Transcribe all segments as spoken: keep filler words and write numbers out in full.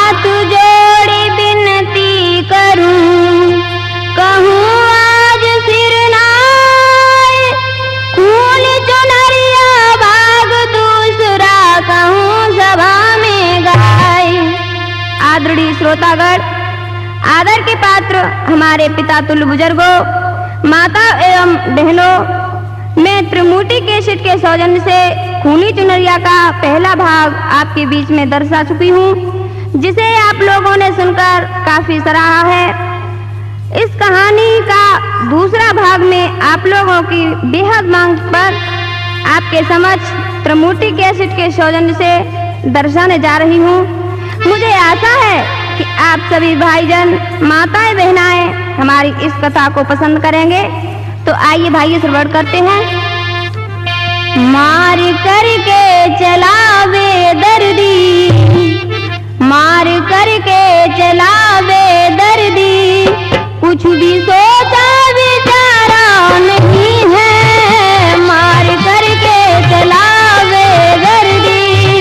हाथ जोड़ी विनती करूं, कहूं आज सिर नाय, खून चुनरिया भाग दूसरा कहूं सभा में गाय। आदरणीय श्रोतागण, आदर के पात्र हमारे पिता तुल्य बुजुर्गों, माता एवं बहनों, मैं त्रिमूर्ति कैसेट के सौजन्य से खूनी चुनरिया का पहला भाग आपके बीच में दर्शा चुकी हूँ, जिसे आप लोगों ने सुनकर काफी सराहा है। इस कहानी का दूसरा भाग में आप लोगों की बेहद मांग पर आपके समक्ष त्रिमूर्ति कैसेट के सौजन्य से दर्शाने जा रही हूँ। मुझे आशा है कि आप सभी भाईजन, माताएं, बहनाएं हमारी इस कथा को पसंद करेंगे। तो आइए भाइयों, श्रवण करते हैं। मार करके चलावे दर्दी, मार करके चलावे दर्दी, कुछ भी सोचा विचारा नहीं है। मार करके चलावे दर्दी,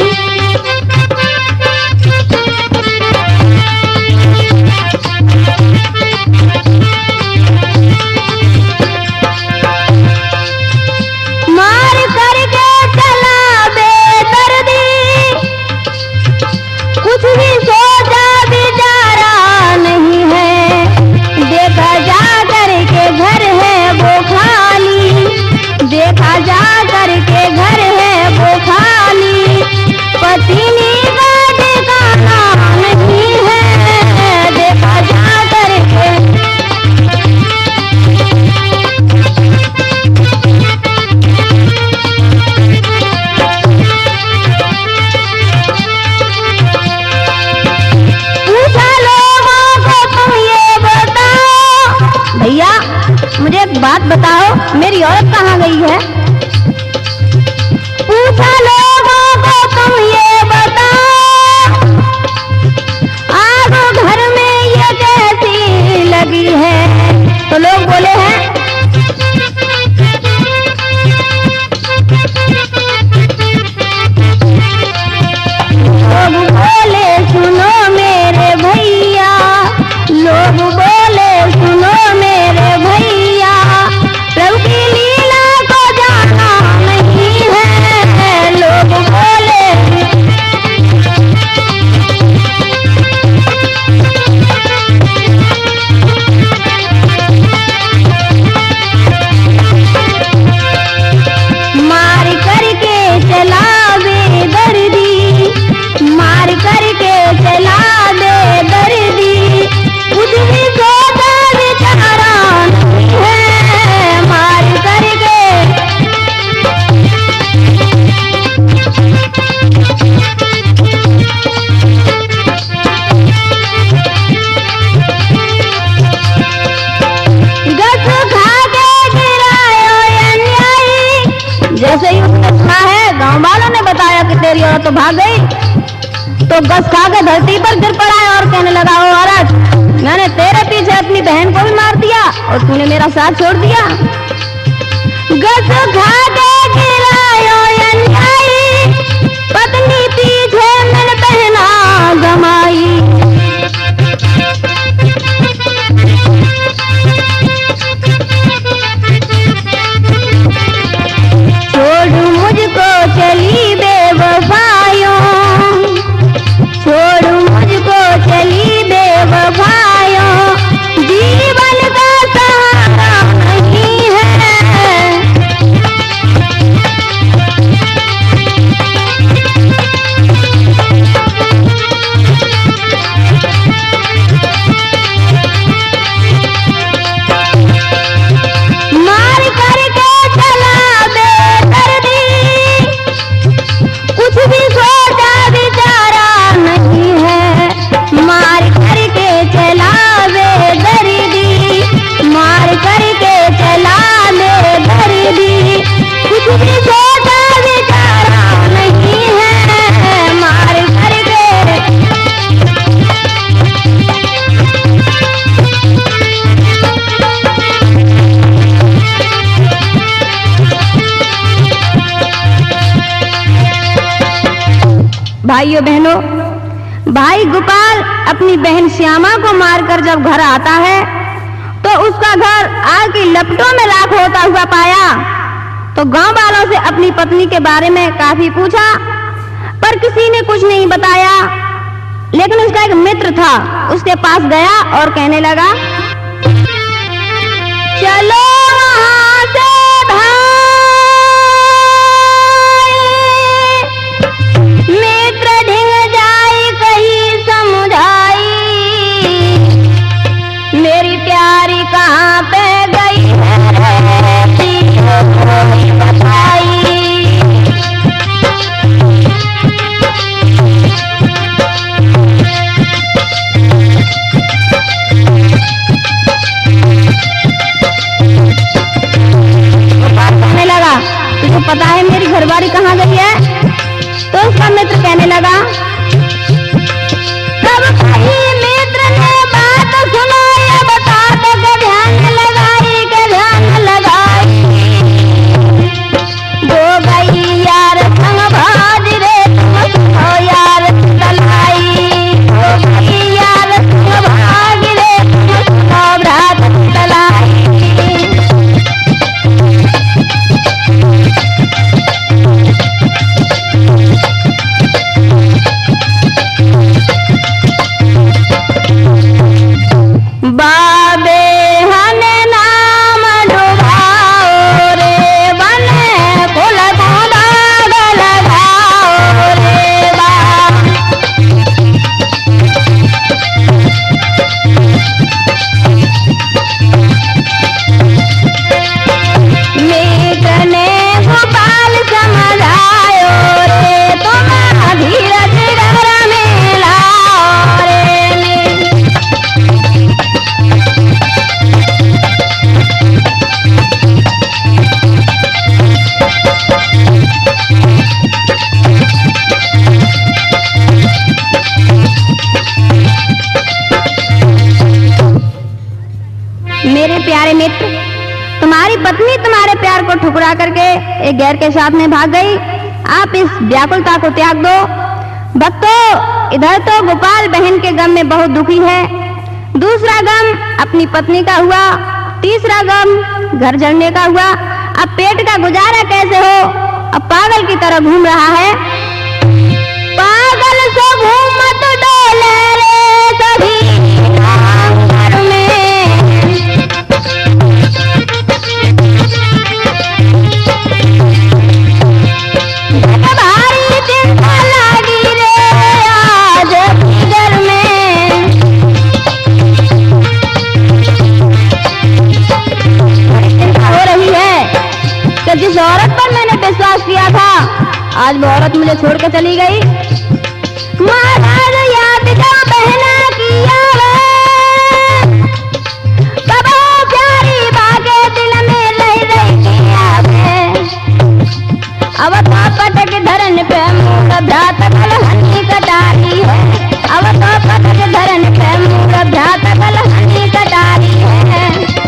देखा जा करके घर है वो खाली, पत्नी का ठिकाना नहीं है। देखा जा करके पूछा लोगों को, तुम ये बताओ भैया, मुझे एक बात बताओ, मेरी औरत कहाँ गई है? पूछा लोगों को, तुम ये बताओ, आग घर में ये कैसी लगी है? तो लोग बोले हैं, लोग बोले सुनो मेरे भैया, लोग बोले सुनो मेरे भैया, प्रभु की लीला को जाना नहीं है। लोग बोले मार करके चलावे दर्दी, मार करके चलावे दर्दी, कुछ भी सोचा विचारा नहीं है। मार करके गस खा के गिरायो अन्यायी, जैसे ही उसने सुना है, गांव वालों ने बताया कि तेरी औरत तो भाग गई, तो गस खा के धरती पर गिर पड़ा है और कहने लगा, ओ औरत, मैंने तेरे पीछे अपनी बहन को भी मार दिया और तूने मेरा साथ छोड़ दिया। गस खा के गिरायो अन्यायी, पत्नी पीछे मिल पहना गमाई। छोड़ मुझको चली बेवफाइयों, छोड़ मुझको चली बेवफाइयों, जीवन का सहारा नहीं है। मार करके चला दे दर्दी, कुछ भी सोचा विचारा नहीं है। मार करके चलावे दर्दी, मार करके चलावे दर्दी, कुछ भी सोचा विचारा नहीं है। मार करके भाइयों बहनों, भाई गोपाल अपनी बहन श्यामा को मारकर जब घर आता है तो उसका घर आग की लपटों में राख होता हुआ पाया। तो गांव वालों से अपनी पत्नी के बारे में काफी पूछा, पर किसी ने कुछ नहीं बताया। लेकिन उसका एक मित्र था, उसके पास गया और कहने लगा, चलो वहां से भाई, मित्र ढिंग जाई कहीं समझाई, मेरी प्यारी कहाँ पे गई है बताई। तुझे पता है मेरी घरवाली कहाँ गई है? तो उसका मित्र कहने लगा, तब कहीं मित्र ने बात सुनाई, बता तो के ध्यान लगाई के ध्यान लगाई, वो गई यार संग भाज रे तुम हो यार तलाई, वो गई यार संग भाज रे तुम हो रात तलाई। प्यारे मित्र, तुम्हारी पत्नी तुम्हारे प्यार को ठुकरा करके एक गैर के साथ में भाग गई। आप इस व्याकुलता को त्याग दो। भक्तों, इधर तो गोपाल बहन के गम में बहुत दुखी है, दूसरा गम अपनी पत्नी का हुआ, तीसरा गम घर जलने का हुआ। अब पेट का गुजारा कैसे हो? अब पागल की तरह घूम रहा है। पागल से घूमत डोले रे सभी घर में, भारी चिंता लगी रे आज घर में। चिंता हो रही है कि जिस औरत पर मैंने विश्वास किया था, आज वो औरत मुझे छोड़ के चली गई। महाराज याद जो बहना किया वे, कबो प्यारी बागे दिल में रह रही किया वे। अब तो पटक धरन पे मुँह भ्रात कलहनी कटारी है, अब तो पटक धरन पे मुँह भ्रात कलहनी कटारी है।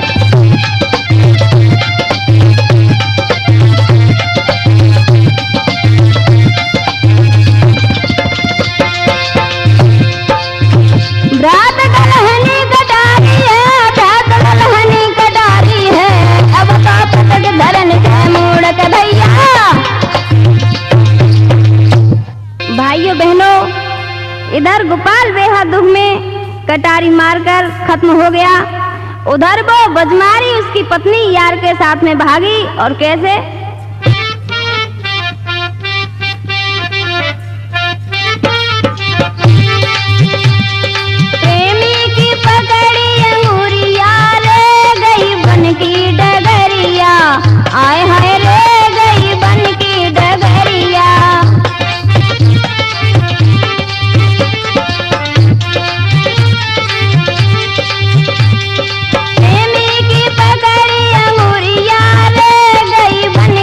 भ्रात कलहनी कटारी है, भ्रात कलहनी कटारी है, अब तो पटक धरन पे मुँह के भैया। भाइयों बहनों, इधर गोपाल बेहद दुख में कटारी मारकर खत्म हो गया, उधर वो बजमारी उसकी पत्नी यार के साथ में भागी। और कैसे? प्रेमी की पकड़ी अंगूरिया ले गई बन की डगरिया, आए हाय ले गई बन की डगरिया। प्रेमी की पकड़ी अंगूरिया ले गई बन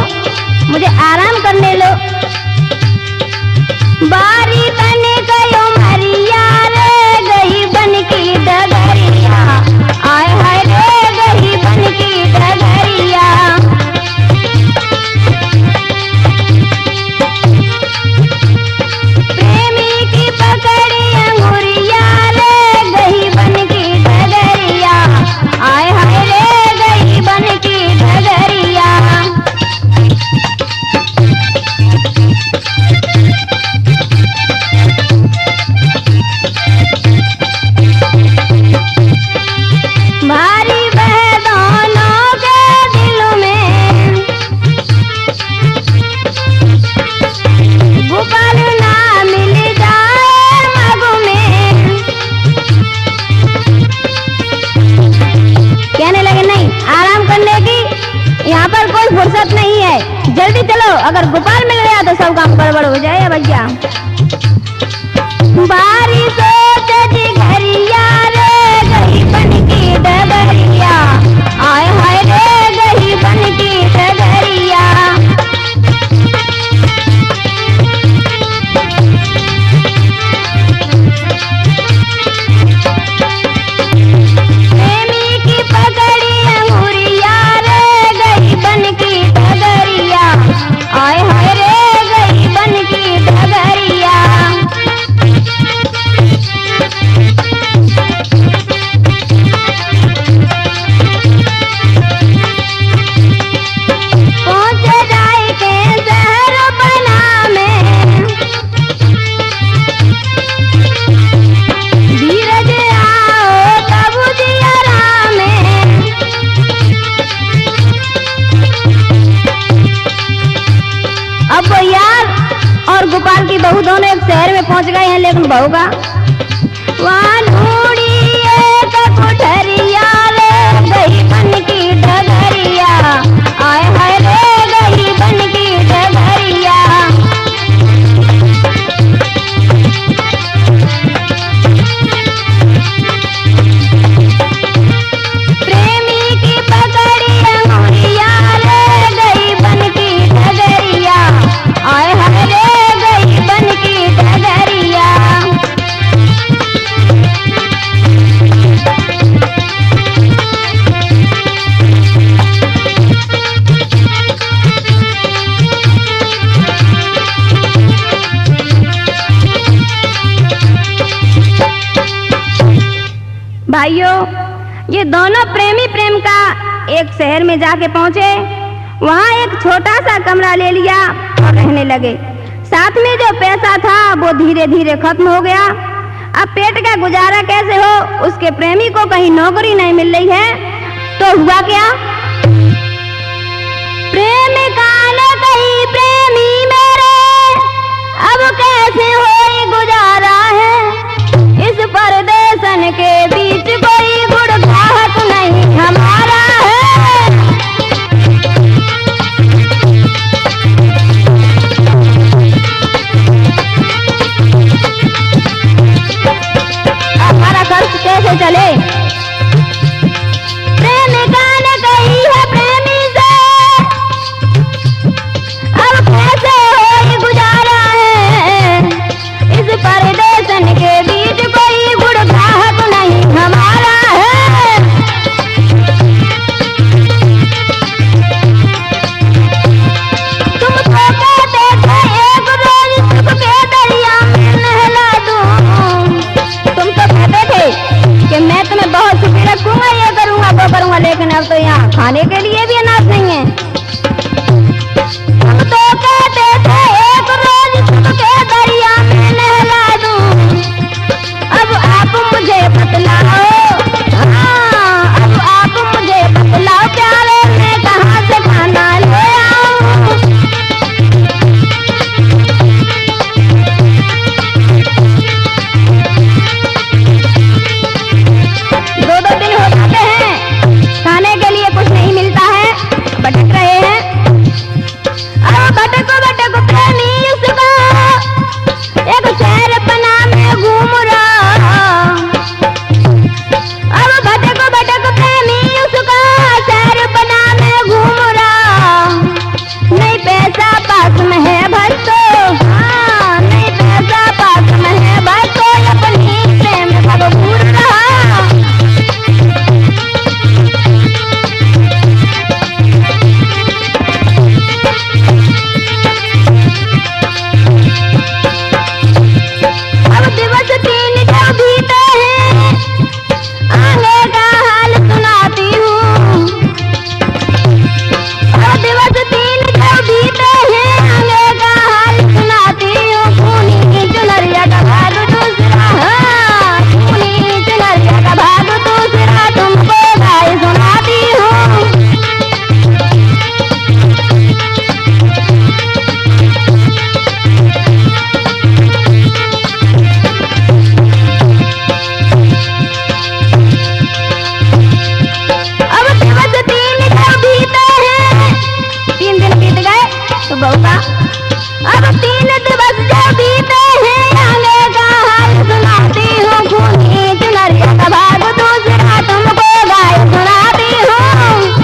मुझे आराम करने लो। बारी बन गयो मरिया रे गई बन की डगरिया, आय हाय रे गई बन की डगरिया। प्रेमी की पकड़ी अंगुरिया रे गई बन की डगरिया, आय हाय रे गई बन की डगरिया। भारी बह दोनों के दिलों में गोपाल ना मिल जाए मगु में। कहने लगे नहीं, आराम करने की यहाँ पर कोई फुर्सत नहीं है, जल्दी चलो, अगर गोपाल मिल गया तो सब काम गड़बड़ हो जाए भैया। बारी सोच जी घरिया रे गई बन की डगरिया, आय हाय रे गई बन की डगरिया। प्रेमी की पकड़ी अंगुरिया रे गई बन की डगरिया, आय हाय रे गई बन की डगरिया। पहुंच जाए के शहर बना में, धीरज आओ तब दियरा में। अब वो यार और गोपाल की बहू दोनों एक शहर में पहुंच गए हैं, लेकिन बहू का वहाँ ढूंढी एक कोठरिया रे गई बन की डगरिया, आय हाय रे गई बन की डगरिया। प्रेमी की पकड़ी अंगुरिया रे गई बन की डगरिया, आय हाय रे गई बन की डगरिया। भाइयों, ये दोनों प्रेमी प्रेम का एक शहर में जाके पहुंचे, वहाँ एक छोटा सा कमरा ले लिया और रहने लगे। साथ में जो पैसा था वो धीरे धीरे खत्म हो गया। अब पेट का गुजारा कैसे हो, उसके प्रेमी को कहीं नौकरी नहीं मिल रही है, तो हुआ क्या? प्रेम कान कही प्रेमी मेरे अब कैसे हो गुजारा है, इस परदेसन के बीच कोई गुड़ घाट नहीं हमारा है। हमारा खर्च कैसे चले? प्रेमिका ने कही है प्रेमी से पैसा पास में है भट्टो, हाँ नहीं पैसा पास में है भट्टो, अपनी प्रेम सब भूल रहा। अब दिवस तीन जो बीते हैं, आगे का हाल सुनाती हूँ। अब दिवस तीन जो बीते हैं, आगे का हाल सुनाती हूँ। खूनी की चुनरिया का भाग दूसरा, हाँ खूनी चुनरिया का भाग दूसरा, तुमको गाय सुनाती हूँ। अब दिवस तीन जो बीते हैं, तीन दिन बीत गए तो बहुता। अब तीन दिवस जो बीते हैं, आगे का हाल सुनाती हूँ। खूनी चुनरिया का भाग दूसरा, तुमको गाय सुनाती हूँ।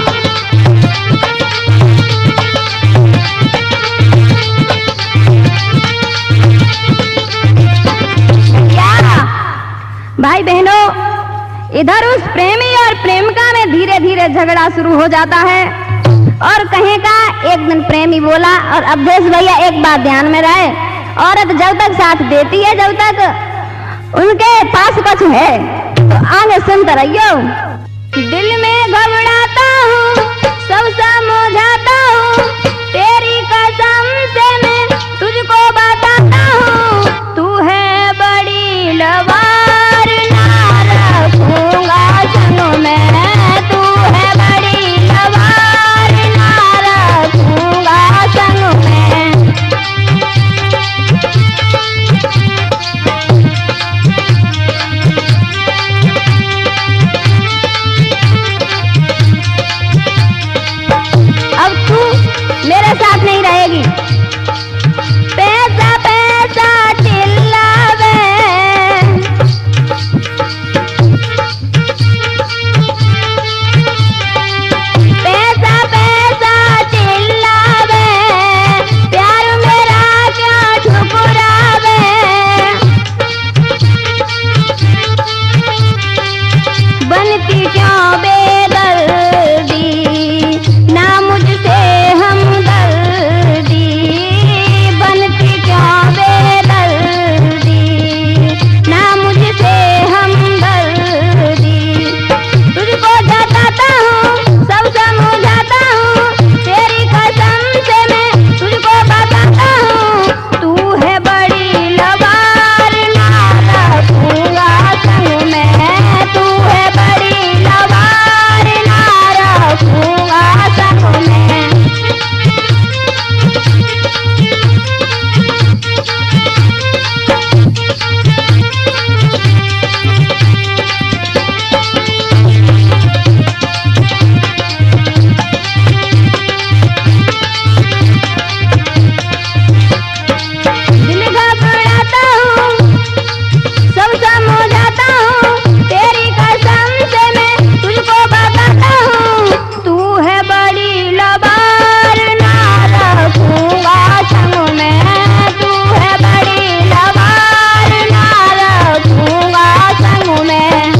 क्या भाई बहनों, इधर उस प्रेमी और प्रेमिका में धीरे धीरे झगड़ा शुरू हो जाता है। और कहीं का एक दिन प्रेमी बोला, और अवधेश भैया एक बात ध्यान में रहे, औरत जब तक साथ देती है, जब तक उनके पास कुछ है तो आगे सुनते रहियो। दिल में घबराता हूँ, सब समझाता हूँ, तेरी कसम से मैं तुझको बताता हूँ। तू है बड़ी लवार, ना रखूंगा संग में। तू है बड़ी लवार, ना रखूंगा संग में। अब तू मेरे साथ नहीं रहेगी। पैसा पैसा चिल्लावे, पैसा पैसा चिल्लावे, प्यार मेरा क्या ठुकरावे। बनती क्यों बेदर्दी, ना मुझसे हमदर्दी। बनती क्यों बेदर्दी, ना मुझसे हमदर्दी। तुझको जताता हूँ, सब समझाता हूँ, तेरी कसम से मैं तुझको बताता हूँ। तू है बड़ी लवार, ना रखूंगा संग में। तू है बड़ी लवार, ना रखूंगा संग में। दिल घबराता हूँ, सब समझाता हूँ, तेरी कसम से मैं तुझको बताता हूँ। तू है बड़ी लवार, ना रखूंगा संग में। तू है बड़ी लवार, ना रखूंगा संग में।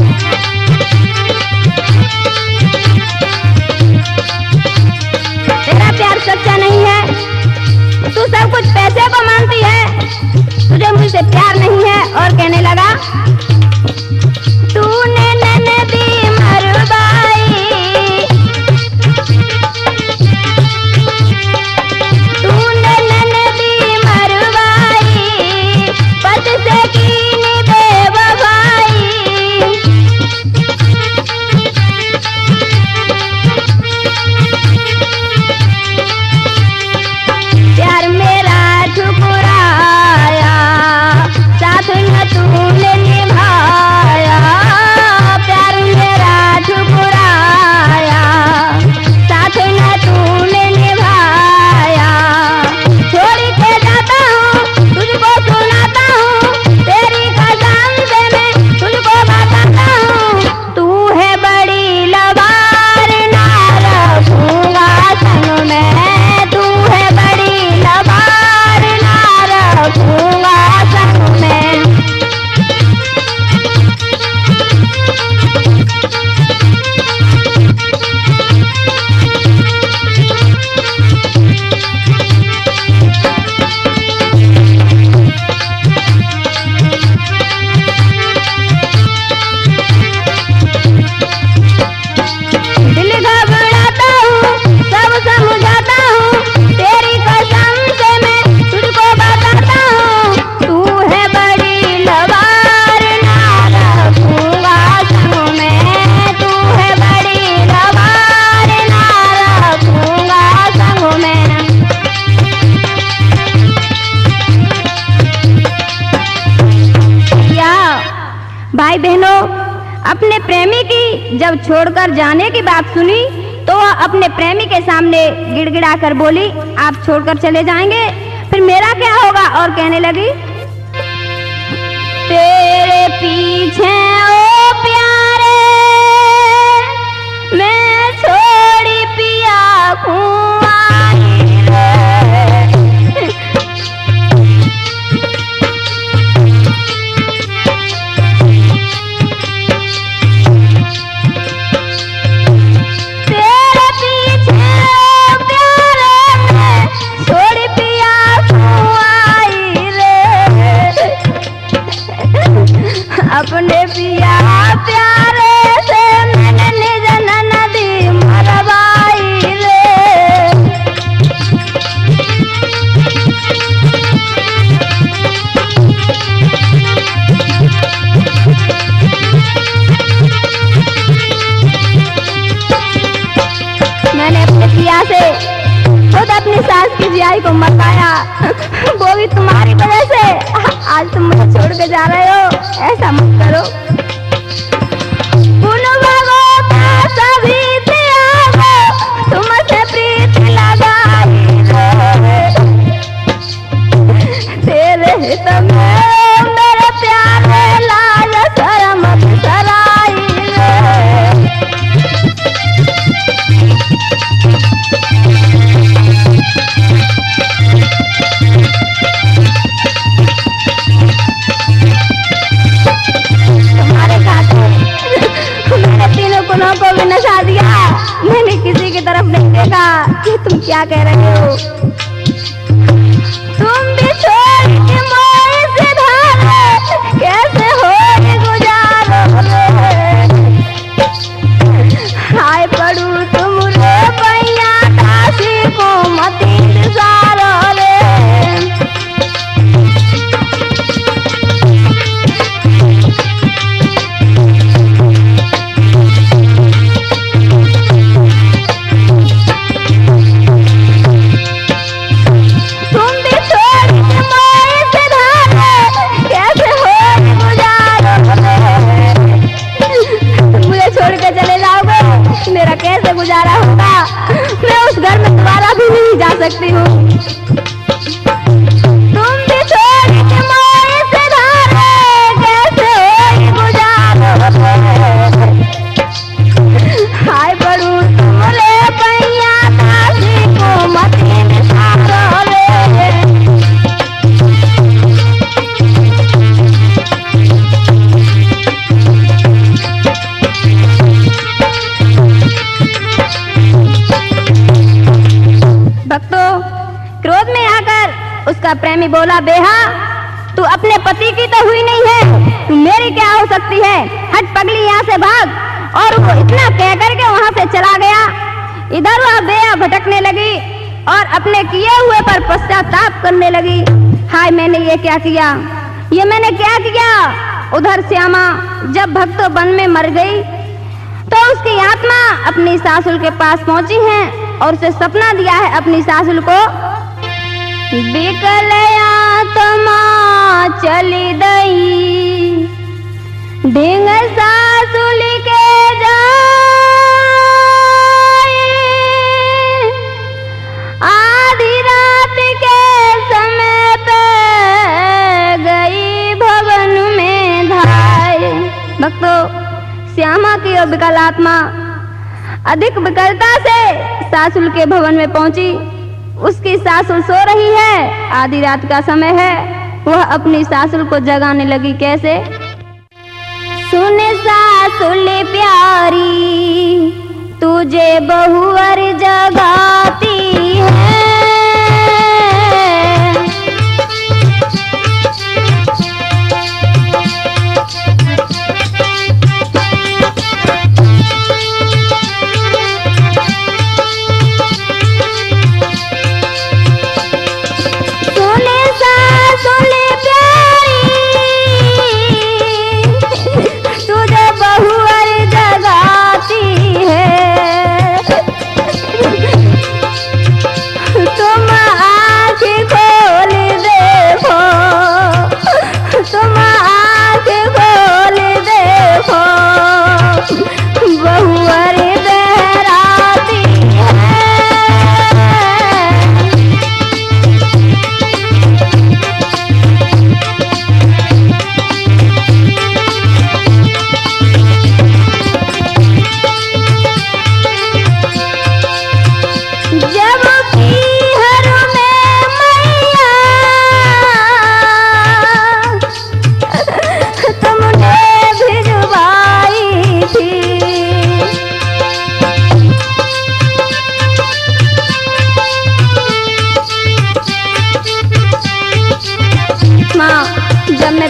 तेरा प्यार सच्चा नहीं है, तू सब कुछ पैसे को मानती है, तुझे मुझसे प्यार नहीं है। और कहने लगा, तूने ननदी मरवाई, तूने ननदी मरवाई, पत से कीनी बेवफाई। प्यार मेरा ठुकराया, साथ न तूने निभाया। अपने प्रेमी की जब छोड़कर जाने की बात सुनी तो वह अपने प्रेमी के सामने गिड़गिड़ा कर बोली, आप छोड़कर चले जाएंगे फिर मेरा क्या होगा? और कहने लगी, तेरे पीछे ओ प्यारे मैं छोड़ी पिया कुंवारी रे। तेरे पीछे ओ प्यारे मैं छोड़ी पिया कुंवारी रे। अपने पिया प्यारे से मैंने निज नदी मरवाई रे। मैंने अपने पिया से खुद अपनी सास की जियाई को मरवाया, वो भी तुम्हारी वजह से। आज तुम मुझे छोड़ के जा रहे हो, ऐसा मत करो। सभी तुमसे प्रीत लगाई तेरे हित में मेरे प्यारे लाल शर्म सराई को भी नशा दिया। मैंने किसी की तरफ नहीं देखा कि तुम क्या कह रहे हो। तुम भी छोड़ के मोए से धारे कैसे हो गुजारो हाय पड़ू तुम रे पैया काशी को मती सारो रे। मेरा कैसे गुजारा होगा? मैं उस घर में दोबारा भी नहीं जा सकती हूँ। तुम भी छोड़ के मोए से धारे कैसे हो गुजारो हाय पड़ू तुम रे पैया काशी को मती निसारो रे। भक्तों, क्रोध में आकर उसका प्रेमी बोला, बेहा तू अपने पति की तो हुई नहीं है, तू मेरी क्या हो सकती है? हट पगली यहाँ से भाग। और वो इतना कह करके वहाँ से चला गया। इधर वह बेहा भटकने लगी और अपने किए हुए पर पश्चाताप करने लगी। हाय मैंने ये क्या किया, ये मैंने क्या किया। उधर श्यामा जब भक्तों वन में मर गई तो उसकी आत्मा अपनी सासुल के पास पहुंची है और उसे सपना दिया है अपनी सासुल को, बिकल आत्मा चली गई ढींग सासुल के जाए, आधी रात के समय पे गई भवन में धाए। भक्तों, श्यामा की और विकल आत्मा अधिक विकलता से सासुल के भवन में पहुंची। उसकी सासुल सो रही है, आधी रात का समय है। वह अपनी सासुल को जगाने लगी। कैसे? सुन सासुल प्यारी तुझे बहुवर जगाती है,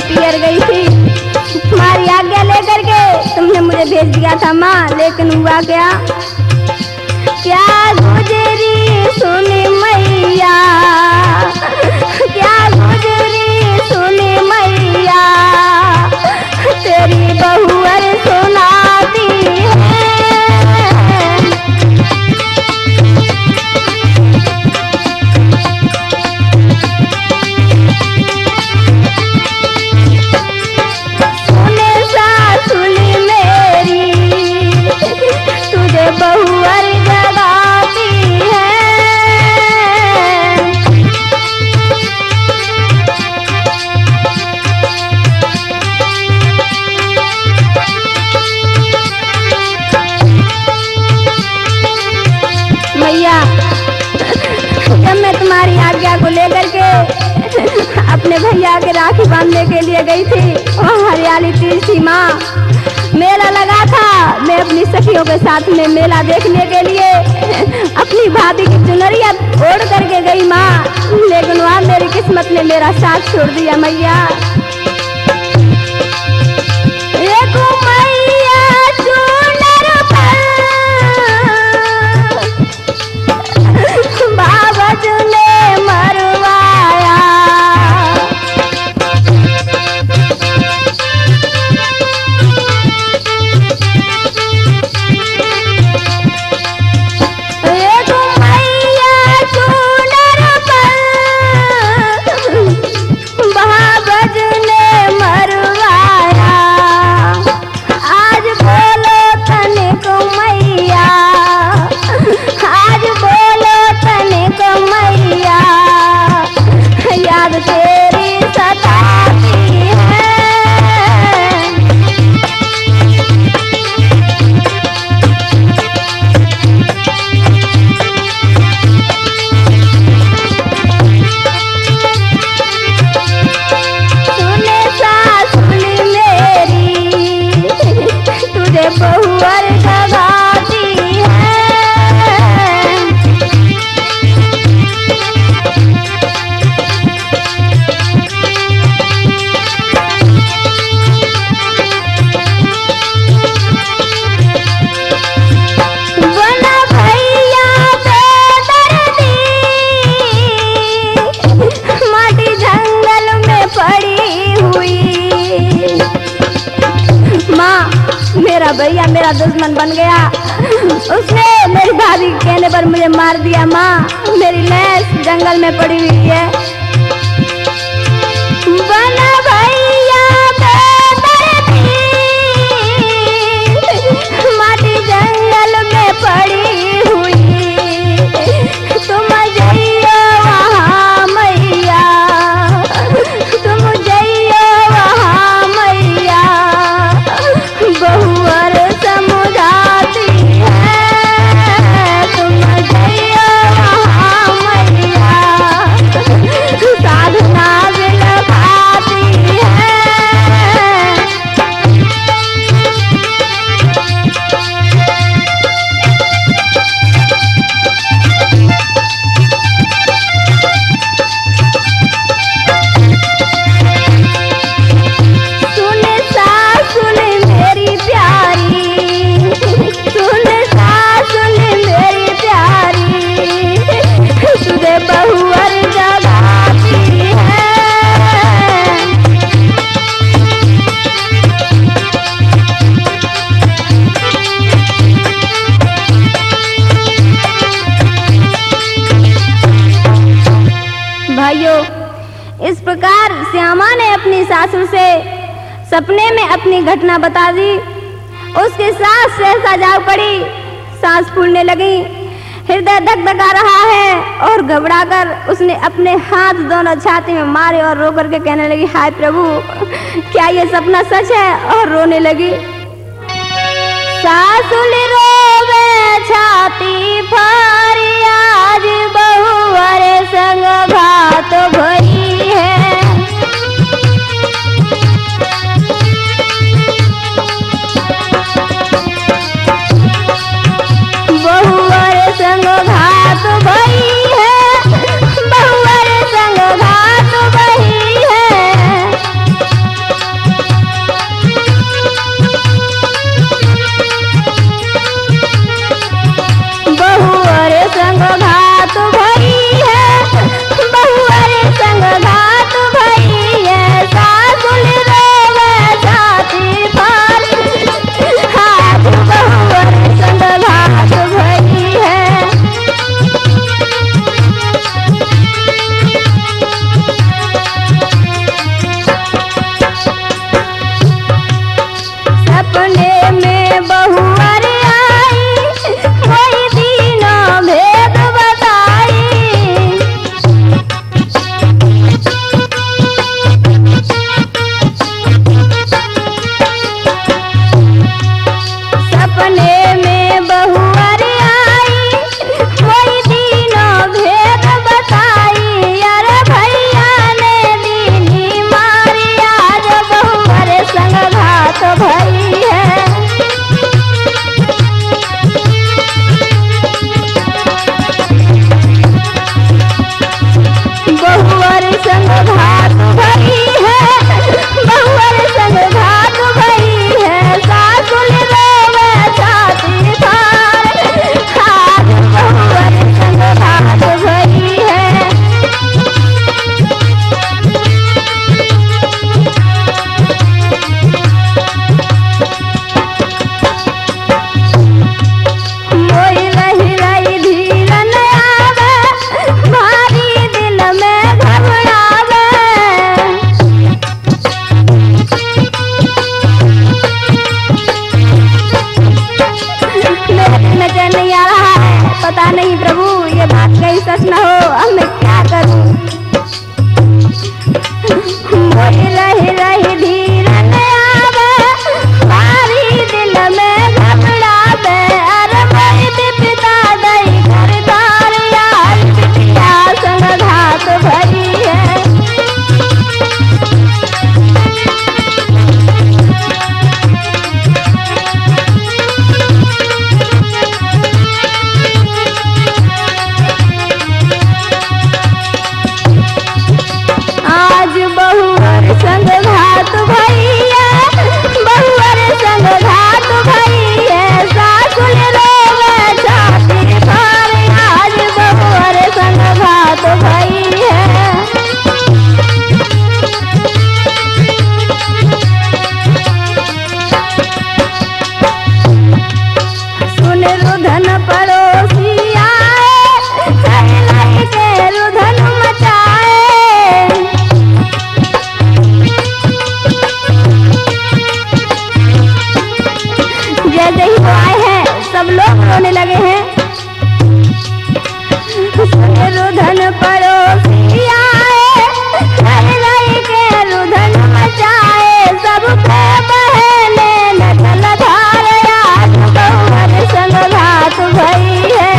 पियर गई थी। तुम्हारी आज्ञा लेकर के तुमने मुझे भेज दिया था माँ, लेकिन हुआ क्या क्या गुजरी सुनी मैया, क्या गुजरी सुनी मैया, तेरी बहुअर सुनाती है। सुने सासुली मेरी तुझे बहुअर जगाती है। मैया जब मैं तुम्हारी आज्ञा को लेकर के अपने भैया के राखी बांधने के लिए गई थी, वहाँ हरियाली तीज थी माँ, मेला लगा था। मैं अपनी सखियों के साथ में मेला देखने के लिए अपनी भाभी की चुनरिया ओढ़ करके गई माँ, लेकिन वहाँ मेरी किस्मत ने मेरा साथ छोड़ दिया मैया। एक मैया चुनर पर बाबज ने मरवाया, एक मैया चुनर पर बाबज ने मरवाया। आज बोलो तनिक मैया, आज बोलो तनिक मैया, याद तेरी सताती है। सुने सासुली मेरी तुझे बहुअर जगाती है। बना भैया बेदर्दी, माटी जंगल में पड़ी हुई। माँ मेरा भैया मेरा दुश्मन बन गया, उसने मेरी भाभी के कहने पर मुझे मार दिया। माँ मेरी लाश जंगल में पड़ी हुई है। बना भैया बेदर्दी, माटी जंगल में पड़ी हुई। तुम जइयो वहाँ मैया, तुम जइयो वहाँ मैया, बहुअर समझाती है। तुम जइयो वहाँ मैया, साधना बिलखाती है। सुन सासुल मेरी प्यारी, सुन सासुल मेरी प्यारी, तुझे बहुअर जगाती है। भाइयों इस प्रकार श्यामा ने अपनी सासुर से सपने में अपनी घटना बता दी। उसकी सांस सहसा जा पड़ी, सांस फूलने लगी, हृदय धक-धका रहा है और घबरा कर उसने अपने हाथ दोनों छाती में मारे और रो करके कहने लगी, हाय प्रभु क्या ये सपना सच है? और रोने लगी। सासुल रोवे छाती फारी, आज बहुअर संग घात भई है। बहुअर संग घात भई है, बहुअर संग घात भई है। कोई रही रही धीरन आवे, भारी दिल में घबरावे। अरे मैं पिता दई कर तार यार, पितिया संग घात भरी है। आज बहुअर संग घात भैया, बहुअर संग घात भैया, सासुर रोवे छाती फाड़। आज बहुअर संग घात भैया। सुन रुधन पड़ोसी आए, लाई के रुधन मचाए। जैसे ही वो आए हैं सब लोग रोने लगे हैं। रुधन पड़ोसी आए, लाई के रुधन मचाए। सबको बहने नकल धार, आज बहुअर संग घात भई है।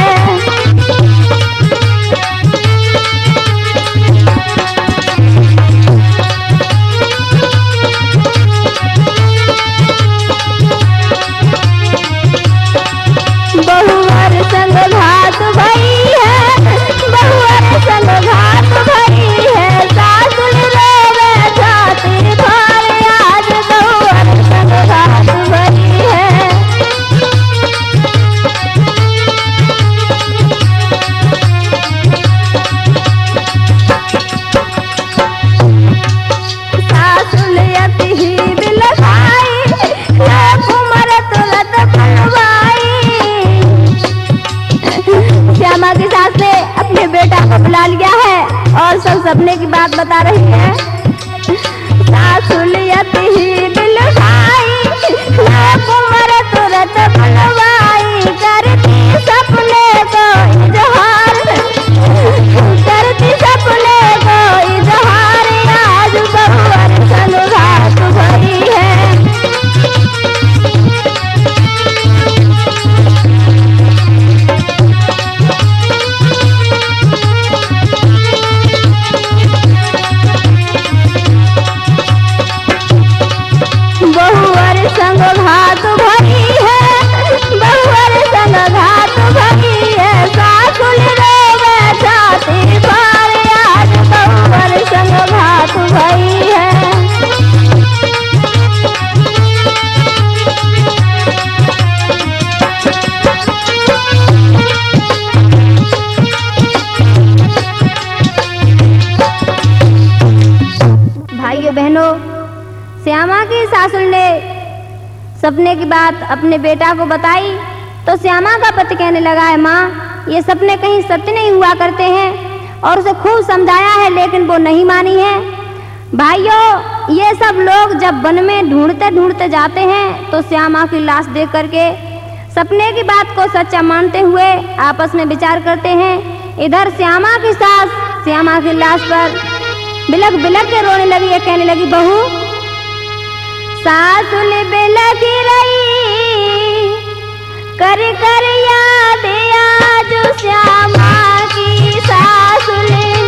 बहुअर संग घात भई है, बहुअर संग घात भई है, सासुर रोवे छाती फाड़। आज बहुअर संग घात भई है। सासुर अति ही बिलखाई, कुमर तुरत फलवाई। श्यामा की सास ने अपने बेटा को बुला लिया है और सब सपने की बात बता रही है। सासुलियत ही बिलखाई, कुमर तुरत फलवाई। करती सपने को इजहार, करती सपने को इजहार। आज बहुअर संग घात भई है। बहुअर संग घात भई है, बहुअर संग घात भई है, सासुर रोवे छाती फाड़। आज बहुअर संग घात भई है। भाइयों बहनों, श्यामा की सासुर ने सपने की बात अपने बेटा को बताई तो श्यामा का पति कहने लगा है, माँ ये सपने कहीं सत्य नहीं हुआ करते हैं। और उसे खूब समझाया है लेकिन वो नहीं मानी है। भाइयों, ये सब लोग जब वन में ढूंढते ढूंढते जाते हैं तो श्यामा की लाश देख करके सपने की बात को सच्चा मानते हुए आपस में विचार करते हैं। इधर श्यामा की सास श्यामा की लाश पर बिलख बिलख के रोने लगी है, कहने लगी, बहू सासुल बिलख रही कर कर याद आज श्यामा की सासुल।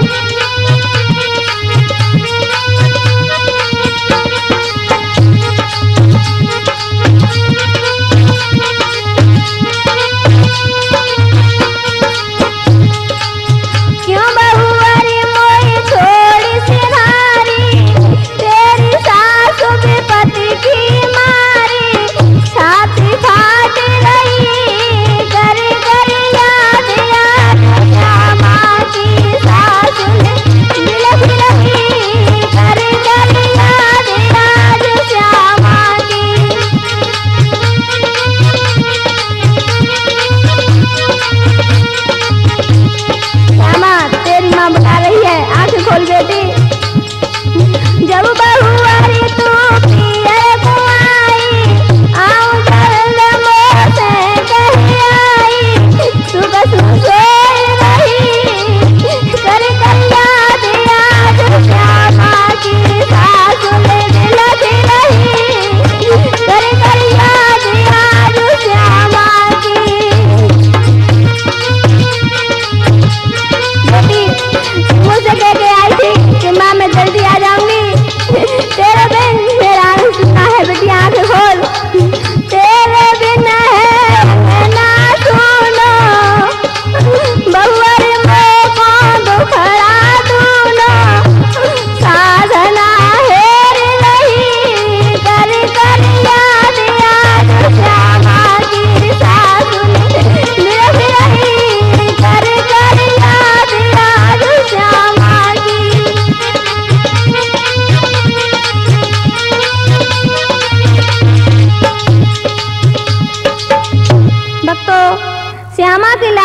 क्यों बहुअरी मोई छोड़ी सिधारी, तेरी सासु विपत्ति की मारी। छाती फाट रही कर कर याद याद श्यामा की सास।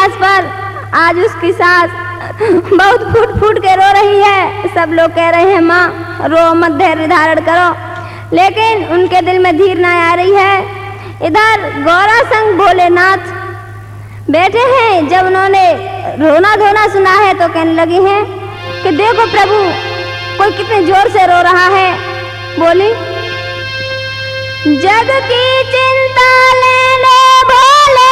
इतिहास पर आज उसकी सास बहुत फूट फूट के रो रही है। सब लोग कह रहे हैं माँ रो मत, धैर्य धारण करो, लेकिन उनके दिल में धीर ना आ रही है। इधर गौरा संग भोलेनाथ बैठे हैं। जब उन्होंने रोना धोना सुना है तो कहने लगे हैं कि देखो प्रभु कोई कितने जोर से रो रहा है। बोली, जग की चिंता लेने भोले,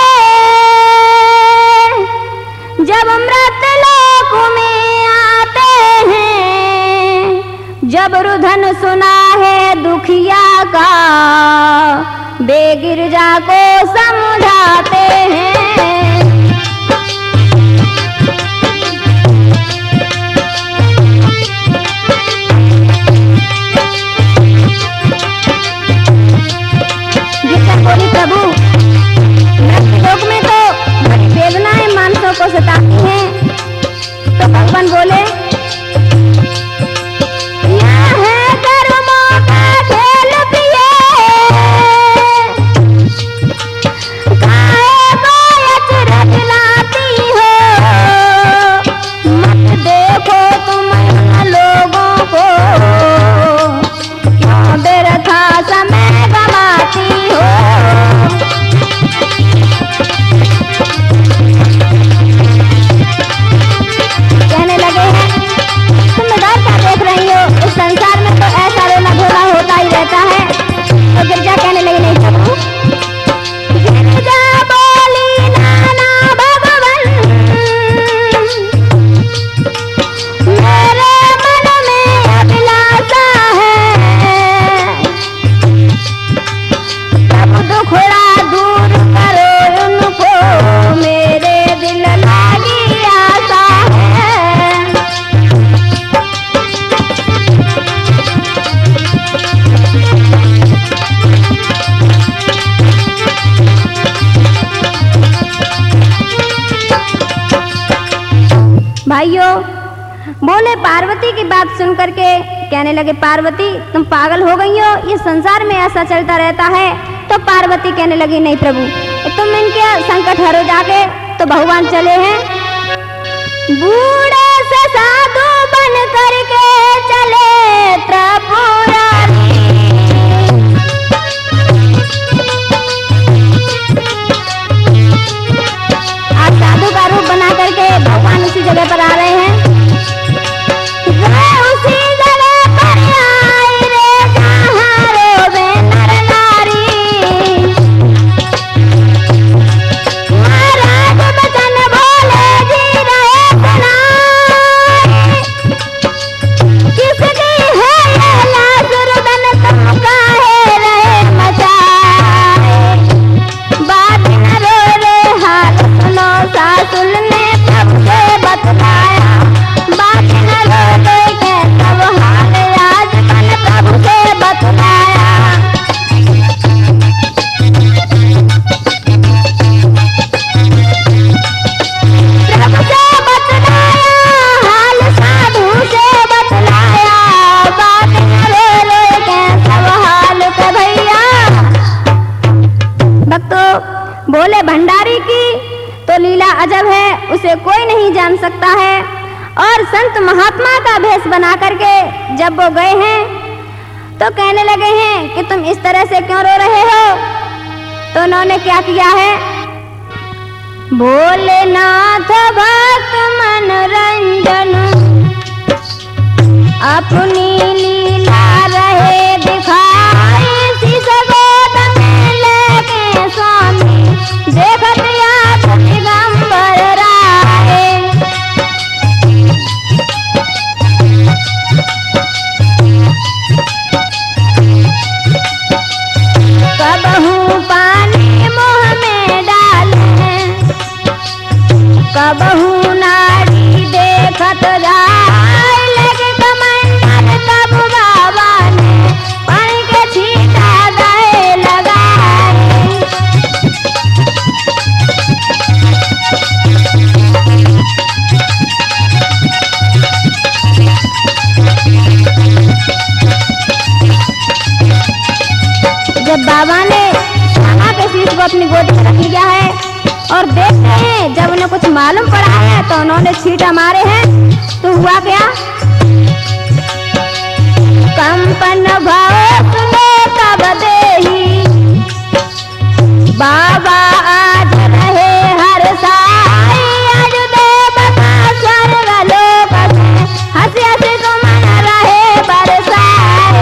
जब मृत लोक में आते हैं, जब रुधन सुना है दुखिया का, बेगिरजा को समझाते हैं। बोली प्रभु मृत्यु लोक में तो बड़ी वेदनाएं मानसों को सताती हैं। तो भगवान बोले, यह है कर्मों का खेल प्रिय, काहे को अचरज लाती हो, मत देखो तुम इन लोगों को, क्यों व्यर्था समय गवाती हो। कहने लगे हैं तुम इधर क्या देख रही हो, इस संसार में तो ऐसा रोना धोना होता ही रहता है। तो गिरजा कहने लगी, नहीं प्रभु। गिरजा बोली, नाना भगवान, मेरे मन में अभिलाषा है, प्रभु दुखड़ा दूर करो उनको, मेरे दिल लागी आशा है। भाइयों, बोले पार्वती की बात सुन करके कहने लगे, पार्वती तुम पागल हो गई हो, ये संसार में ऐसा चलता रहता है। तो पार्वती कहने लगी, नहीं प्रभु तुम इनके संकट हरो जाके। तो भगवान चले हैं, बूढ़े से साधु बन करके चले त्रिपुरारी, आज साधु का रूप बना करके भगवान उसी जगह पर आ रहे हैं। उसी जगह पर आए रे जहाँ रोवे नर नारी, महाराज बचन बोले जी रहे सुनाए, किसकी है ये लाजुर्दन तुम काहे रहे मचाए, बात न रो रे हाल सुनो सासुल ने प्रभु से बतलाया, बात न रो रे के सब हाल आज कल प्रभु से बतलाया। प्रभु से बतलाया हाल, साधु से बतलाया, बात न रो रे के सब हाल के भैया। भक्तों, बोले भंडारी की तो लीला अजब है, उसे कोई नहीं जान सकता है। और संत महात्मा का भेष बना करके जब वो गए हैं तो कहने लगे हैं कि तुम इस तरह से क्यों रो रहे हो। तो उन्होंने क्या किया है, भोलेनाथ भक्त मनोरंजन अपनी लीला रहे दिखाई, शीश गोद में लेके स्वामी देखत याद दिगंबर राय। कबहू पानी मुँह में डाले, कबहू नारी देखत जाए, लगे कमंडल तब बाबा ने पानी के छींटा गए लगाए। जब बाबा ने श्यामा के शीश को अपनी गोद में रख लिया है और देखते हैं जब उन्हें कुछ मालूम पड़ा है तो उन्होंने छींटा मारे हैं। तो हुआ क्या, कंपन भाव सुने तब देही बाबा आज रहे हर साई, आज देव का स्वर्ग लोक में हंसी हंसी को मन रहे बरसाए।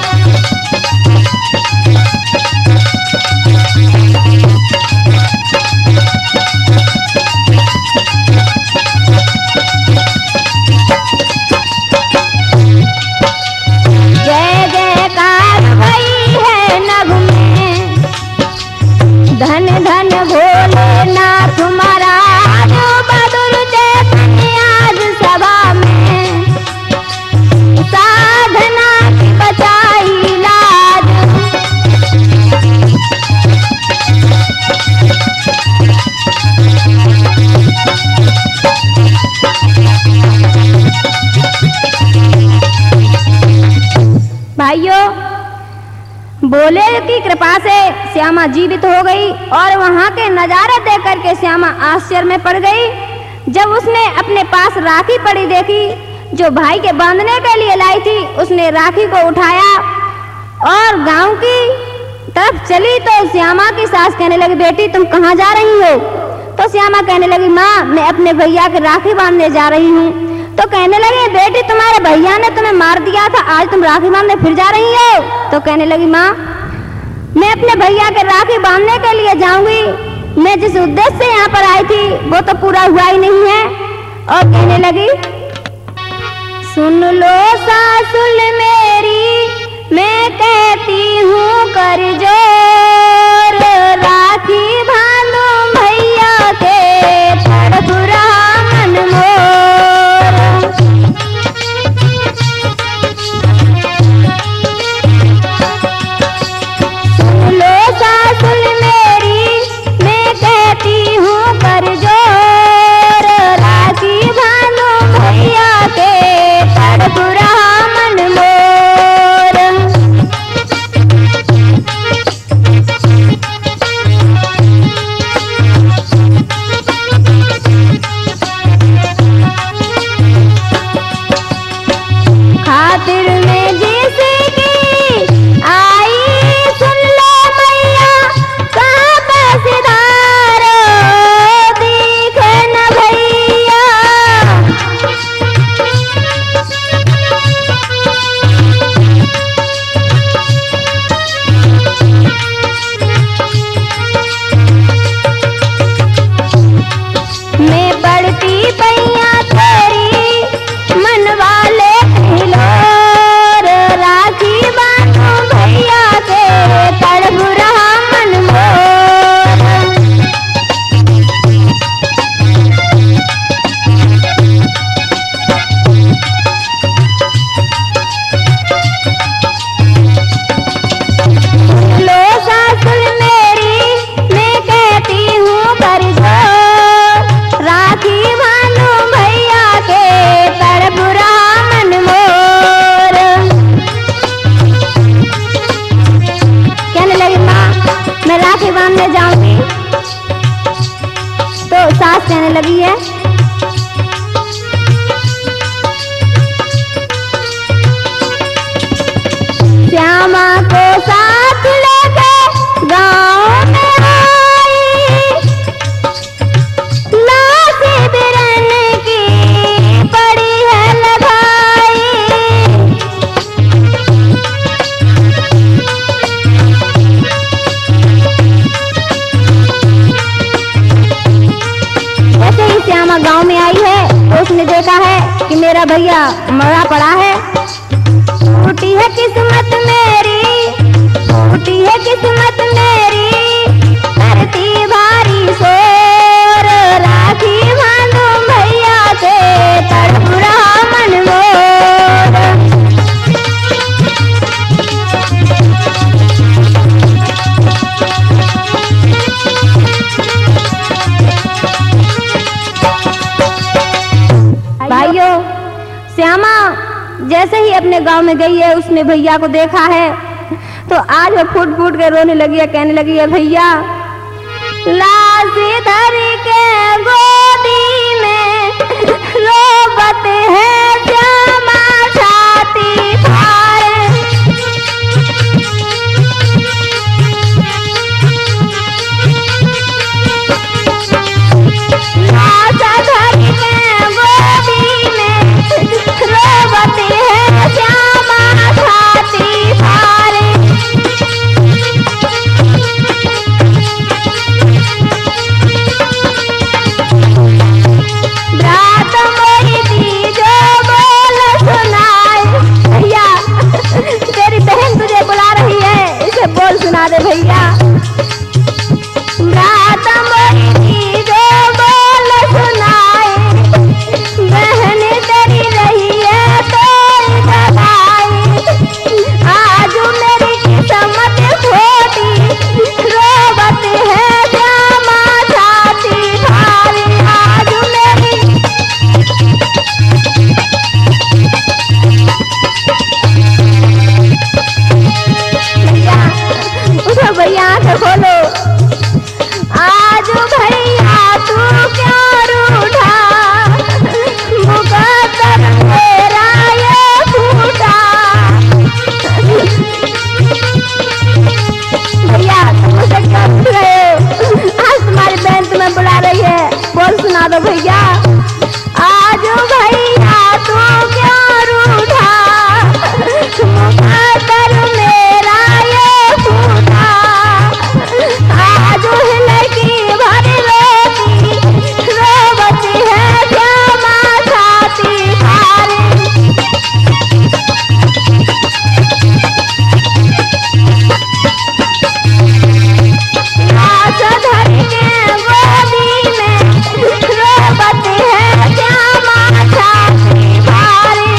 जय जयकार भई है नभ में, धन धन भोलेनाथ महाराज, बहादुर चैतन्य आज सभा में, साधना की बचाई लाज। भाइयों, बोले की कृपा से श्यामा जीवित हो गई और वहां के नजारे देख करके श्यामा आश्चर्य में पड़ गई। जब उसने अपने पास राखी पड़ी देखी जो भाई के बांधने के लिए लाई थी, उसने राखी को उठाया और गांव की तरफ चली तो श्यामा की सास कहने लगी, बेटी तुम कहाँ जा रही हो? तो श्यामा कहने लगी, माँ मैं अपने भैया की राखी बांधने जा रही हूँ। तो कहने लगे, बेटी तुम्हारे भैया ने तुम्हें मार दिया था, आज तुम राखी बांधने फिर जा रही हो? तो कहने लगी, माँ मैं अपने भैया के राखी बांधने के लिए जाऊंगी, मैं जिस उद्देश्य से यहाँ पर आई थी वो तो पूरा हुआ ही नहीं है। और कहने लगी, सुन लो सासुल मेरी मैं कहती हूँ कर जोर, राखी बांधूं भैया के तड़प रहा मन मोर। सुन लो सासुल मेरी मैं कहती हूँ कर जोर, राखी बांधूं भैया के तड़प रहा मन मोर। खातिर में जिसकी आई सुन लो मैया, कहाँ पैसेदार दिखे न भैया। मैं पढ़ती पैया तेरी मन वाले हिलोर, राखी बांधूं भैया के तड़प रहा मन मोर। लो सासुल मेरी मैं कहती हूँ कर जोर, राखी बांधूं भैया के तड़प रहा मन मोर। कहने लगी, माँ मैं राखी बांधने जाऊंगी। तो सास कहने लगी है, श्यामा को साथ लेके गाँव में आई, लासी बिरन की पड़ी है लगाई। वैसे ही श्यामा गांव में आई है तो उसने देखा है कि मेरा भैया मरा पड़ा है। टूटी है किस्मत मेरी, टूटी है किस्मत मेरी, करती भारी शोर, राखी बांधूं भैया के तड़प रहा मन मोर। भाइयों, श्यामा जैसे ही अपने गांव में गई है उसने भैया को देखा है तो आज वो फूट फूट के रोने लगी है, कहने लगी है, भैया ला लाश धर के गोदी में रोबत है श्यामा छाती फाड़े। लाश धर के गोदी में रोबत है श्यामा छाती फाड़े। रात मोरी दी जो बोल सुनाए। भैया तेरी बहन तुझे बुला रही है, इसे बोल सुना दे भैया। रात मोरी दी जो बोल सुनाए, बहन तेरी रही है तो दबाई। आज मेरी किस्मत खोटी रोबत है श्यामा छाती फाड़े। आज मेरी भैया उठो भैया आंखें खोलो। आज भैया तू क्यों रूठा, मुकद्दर मेरा ये फूटा। भैया तुम मुझसे क्यों रूठ रहे हो? आज तुम्हारी बहन तुम्हें बुला रही है, बोल सुना दो भैया। आज भैया तू क्यों रूठा, मुकद्दर मेरा ये फूटा। आज लड़की भर रोती रोबत है श्यामा छाती फाड़े। लाश धर के गोदी में रोबत है श्यामा छाती फाड़े।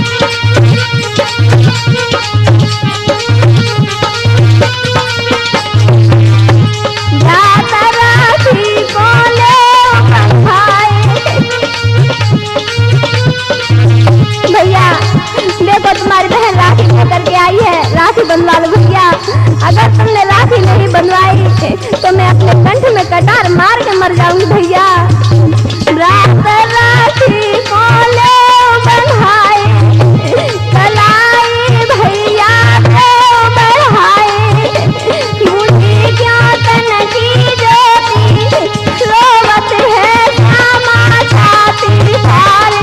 जात राखी को ले बंधाए। भैया देखो तुम्हारी बहन राखी लेकर के आई है, राखी बंधवा लो भैया। अगर तुमने राखी नहीं बनवाई तो मैं अपने कंठ में कटार मार के मर जाऊंगी भैया। रात राखी को ले बंधाए, कलाई भैया को बढ़ाए। मुझे क्या तन की ज्योति रोबत है श्यामा छाती फाड़े।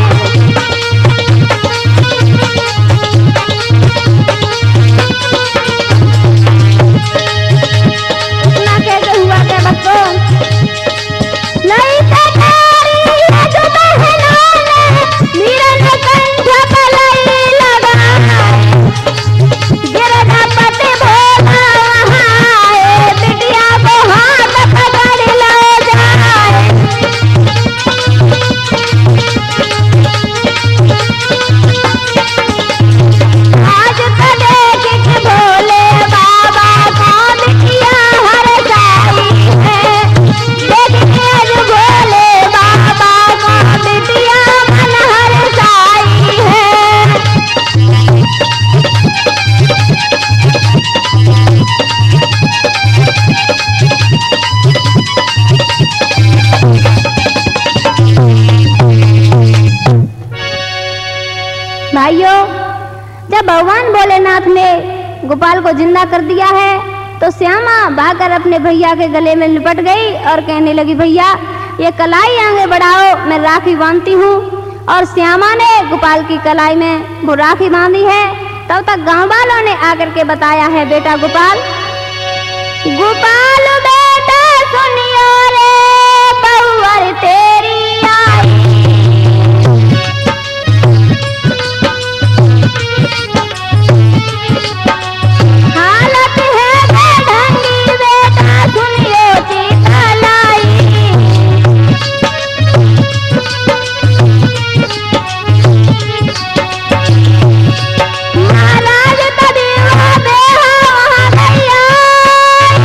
इतना कैसे हुआ क्या बच्चों? नहीं तो तेरी है जो बहनों ने मीरन कंठ पलाई लगाए। गिरजापति भोला वहाँ आए, बिटिया को हाथ पकड़ ले जाए। आज तो देख के भोले बाबा को बिटिया हर जाई है। देख के आज भोले बाबा को बिटिया मन हर जाई है। भाइयों जब भगवान भोलेनाथ ने गोपाल को जिंदा कर दिया है तो श्यामा भागकर अपने भैया के गले में लिपट गई और कहने लगी, भैया ये कलाई आगे बढ़ाओ, मैं राखी बांधती हूँ। और श्यामा ने गोपाल की कलाई में वो राखी बांधी है। तब तक गांव वालों ने आकर के बताया है, बेटा गोपाल गोपाल बेटा सुनियो रे बहुवर तेरी आई। हालत है बेढंगी बेटा सुनियो चितलाई। महाराज तभी वो बेहा वहाँ गया।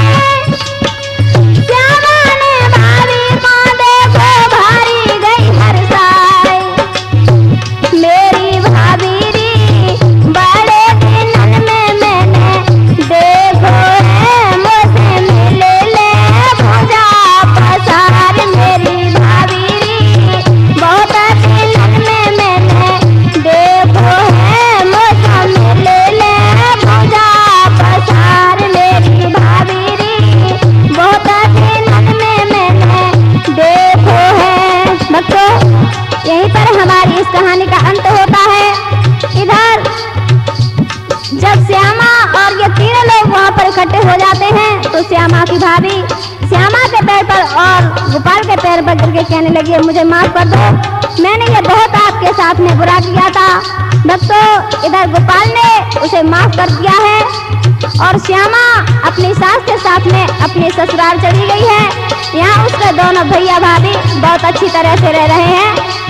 श्यामा ने भारी माँ देखो भारी गई है। जब श्यामा और ये तीनों लोग वहाँ पर इकट्ठे हो जाते हैं तो श्यामा की भाभी श्यामा के पैर पर और गोपाल के पैर पर गिर के कहने लगी, मुझे माफ कर दो, मैंने ये बहुत आपके साथ में बुरा किया था। भक्तों, इधर गोपाल ने उसे माफ कर दिया है और श्यामा अपनी सास के साथ में अपने ससुराल चली गई है। यहाँ उसके दोनों भैया भाभी बहुत अच्छी तरह से रह रहे हैं।